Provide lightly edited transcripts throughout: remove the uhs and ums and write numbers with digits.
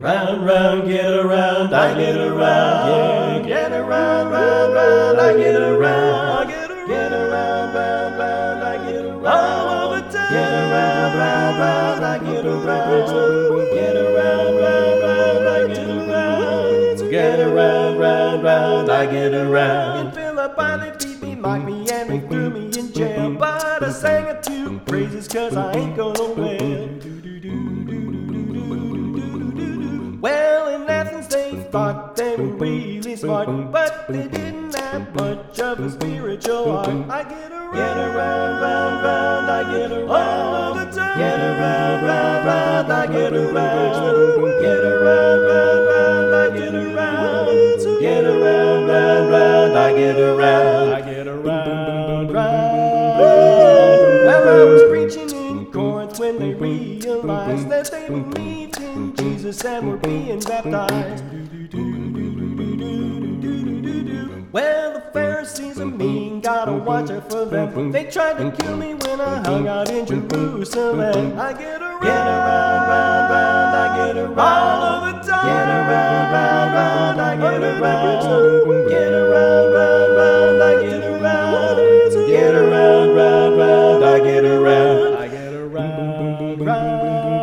Round, round, get around, I get around, yeah. Get around, round, round, I get around. Get around, round, round, I get around. All over town. Get around, round, round, I get around. Get around, round, round, I get around. Get around, round, round, I get around. In Philippi, they beat me, mocked me, and they threw me in jail. But I sang a two praises, cause I ain't gonna win. Well, in Athens they thought they were really smart, but they didn't have much of a spiritual heart. I get around, round, round, I get around. All the time. Get around, round, round, I get around. Get around, round, round, I get around. Get around, round, round, I get around. I get around, round. Well, I was preaching in Corinth when they realized that they believed in Jesus and were being baptized. Well, the Pharisees are mean, gotta watch out for them. They tried to kill me when I hung out in Jerusalem. I get around, round, round, I get around. All of the time. Get around, round, round, I get around. Get around, round, round, I get around. Get around, round, round, I get around. I get around, round.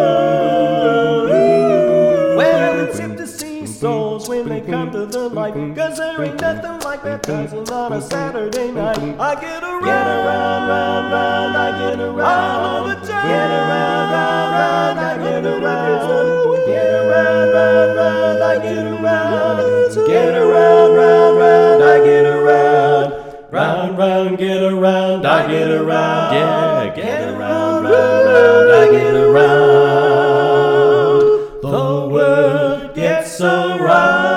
Well, it's hip to see souls when they come to the light, cause there ain't nothing like baptizing on a Saturday night. I get around, round, round, I get around. All the time. Get around, round, round, I get around. Get around, round, round, I get around. Get around, round, round, I get around. Round, round, get around, I get around. Yeah, get around, round, round, I get around. The world gets so right.